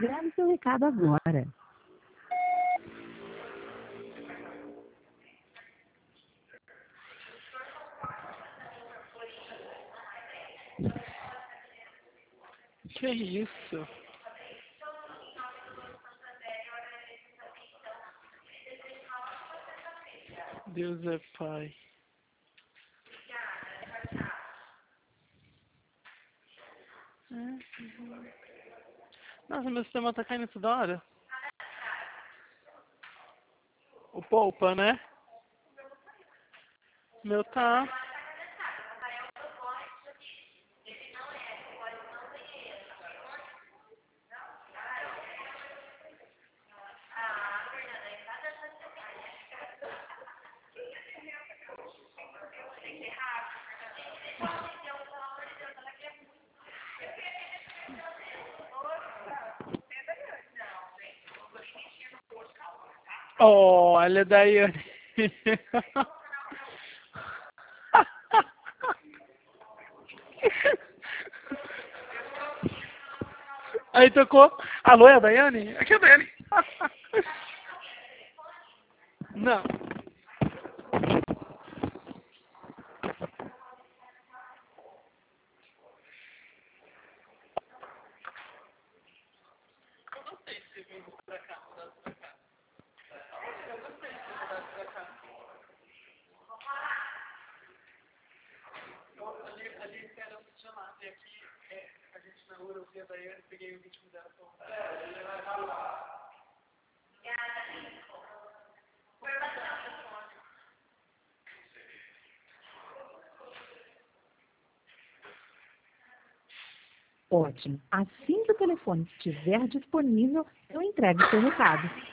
Grave seu recado agora. Que isso? Deus é Pai. Nossa, meu sistema tá caindo toda hora. O poupa, né? Meu tá. Olha, Daiane. Aí tocou. Alô, é a Daiane? Aqui é a Daiane. Não. Peguei o ritmo dela. Ótimo. Assim que o telefone estiver disponível, eu entrego o seu recado.